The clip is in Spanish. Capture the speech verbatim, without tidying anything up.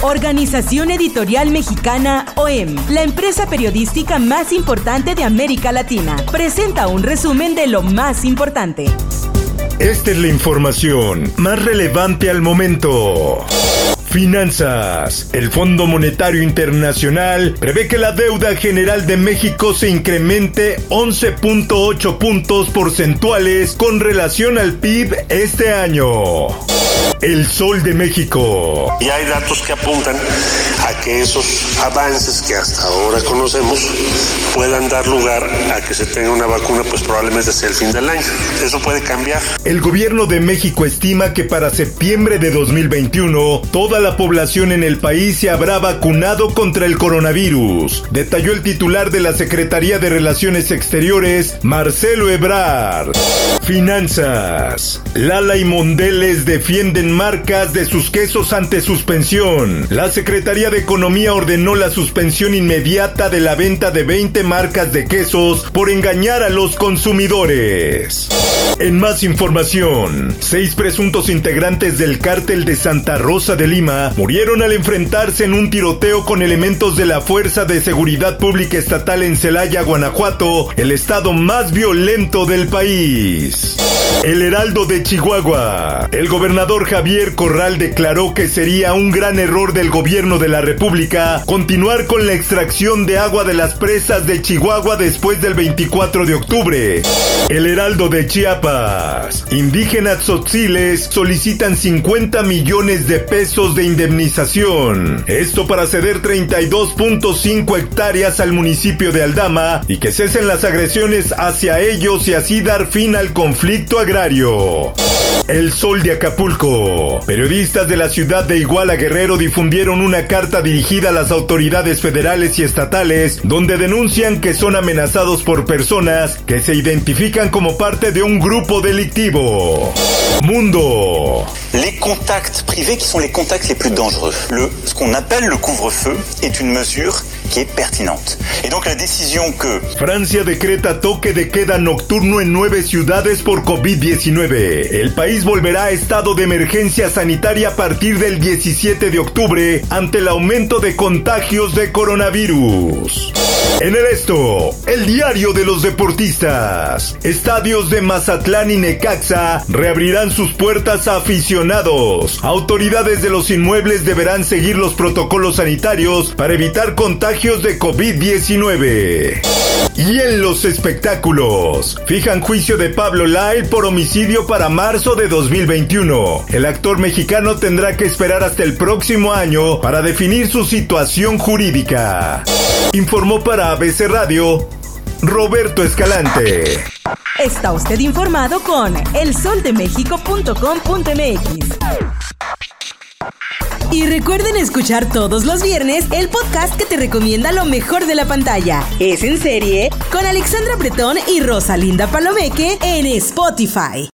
Organización Editorial Mexicana O E M, la empresa periodística más importante de América Latina, presenta un resumen de lo más importante. Esta es la información más relevante al momento. Finanzas. El Fondo Monetario Internacional prevé que la deuda general de México se incremente once punto ocho puntos porcentuales con relación al P I B este año. El Sol de México. Y hay datos que apuntan a que esos avances que hasta ahora conocemos puedan dar lugar a que se tenga una vacuna, pues probablemente sea el fin del año. Eso puede cambiar. El gobierno de México estima que para septiembre de dos mil veintiuno, toda la población en el país se habrá vacunado contra el coronavirus, detalló el titular de la Secretaría de Relaciones Exteriores, Marcelo Ebrard. Finanzas. Lala y Mondelez defienden marcas de sus quesos ante suspensión. La Secretaría de Economía ordenó la suspensión inmediata de la venta de veinte marcas de quesos por engañar a los consumidores. En más información, seis presuntos integrantes del cártel de Santa Rosa de Lima murieron al enfrentarse en un tiroteo con elementos de la Fuerza de Seguridad Pública Estatal en Celaya, Guanajuato, el estado más violento del país. El Heraldo de Chihuahua. El gobernador Javier Corral declaró que sería un gran error del gobierno de la República continuar con la extracción de agua de las presas de Chihuahua después del veinticuatro de octubre. El Heraldo de Chiapas. Indígenas tzotziles solicitan cincuenta millones de pesos de indemnización. Esto para ceder treinta y dos punto cinco hectáreas al municipio de Aldama y que cesen las agresiones hacia ellos y así dar fin al conflicto agrario. El Sol de Acapulco. Periodistas de la ciudad de Iguala, Guerrero, difundieron una carta dirigida a las autoridades federales y estatales donde denuncian que son amenazados por personas que se identifican como parte de un grupo delictivo. Mundo. Les contacts privés qui sont les contacts les plus dangereux. Le, ce qu'on appelle le couvre-feu est une mesure qui est pertinente. Et donc la décision que... Francia decreta toque de queda nocturno en nueve ciudades por covid diecinueve. El país volverá a estado de emergencia sanitaria a partir del diecisiete de octubre ante el aumento de contagios de coronavirus. En el esto, el diario de los deportistas. Estadios de Mazatlán y Necaxa reabrirán sus puertas a aficionados. Autoridades de los inmuebles deberán seguir los protocolos sanitarios para evitar contagios de covid diecinueve. Y en los espectáculos, fijan juicio de Pablo Lyle por homicidio para marzo de dos mil veintiuno. El actor mexicano tendrá que esperar hasta el próximo año para definir su situación jurídica. Informó para A B C Radio, Roberto Escalante. Está usted informado con el sol de méxico punto com punto m x. Y recuerden escuchar todos los viernes el podcast que te recomienda lo mejor de la pantalla. Es en serie con Alexandra Bretón y Rosalinda Palomeque en Spotify.